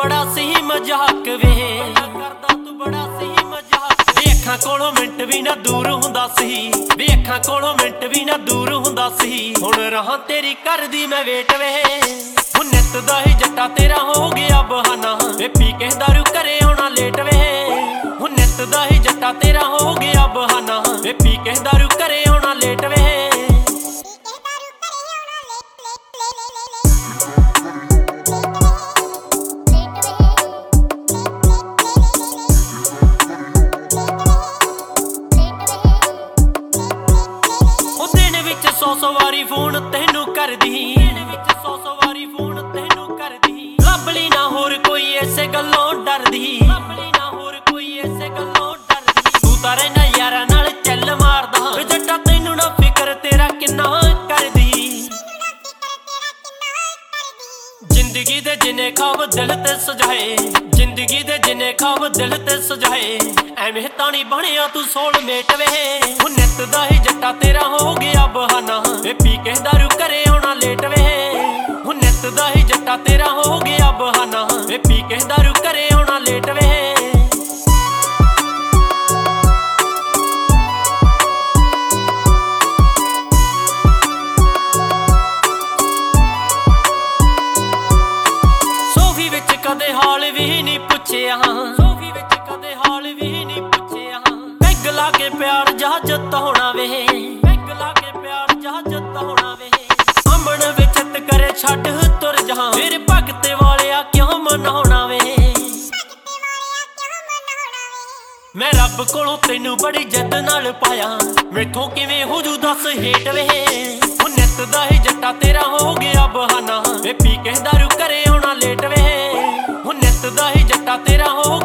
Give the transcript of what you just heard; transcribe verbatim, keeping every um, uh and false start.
बड़ा सही मजाक वे करदा तू बड़ा सही मजाक वे अखां कोलों मिंट भी ना दूर हुंदा सी वे अखां कोलों मिंट भी ना दूर हुंदा सी हुण रहां तेरी करदी मैं वेट वे हुण नित दा ही जट्टा तेरा हो गया बहाना वे पी के दारू घरे आउणा लेट वे हुण नित दा ही जट्टा तेरा हो गया बहाना वे पी के दारू घरे आउणा लेट वे सौ सौ वारी फोन तेनू करदी सौ सौ वारी फोन तेनू करदी लभली ना होर कोई इसे गल्लों डरदी लभली ना होर कोई इसे गल्लों डरदी तू तां रहिना यारां नाल चल मारदा वे जट्टा तैनू ना फिकर तेरा किन्ना करदी जिंदगी दे जिन्ने ख्वाब दिल ते सजाए जिंदगी दे जिन्ने ख्वाब दिल ते सजाए एवें तानी बनिया तू सोलमेट वे हुण नित दा ही जट्टा तेरा हो गया बहाना वे पी के दारू घरे आउणा लेट वे हुण नित दा ही जट्टा तेरा हो गया बहाना वे पी के दारू घरे आउणा लेट वे सोफी विच कदे हाल भी नहीं पुछिया सोफी विच कदे हाल भी नहीं पुछिया पैग ला के प्यार जहाजत होना वे पैग ला के प्यार जहाजत होना वे अमन विचत करे छड्ड तुर जहां मेरे भगते वालिया क्यों मनाउणा वे मैं रब कोलों तैनू बड़ी जिद नाल पाया मैथों किवें हो जू दस हेट वे हुण नित दा ही जट्टा तेरा हो गया बहाना वे पी के दारू घरे आउणा लेट वे हुण नित दा ही जट्टा तेरा हो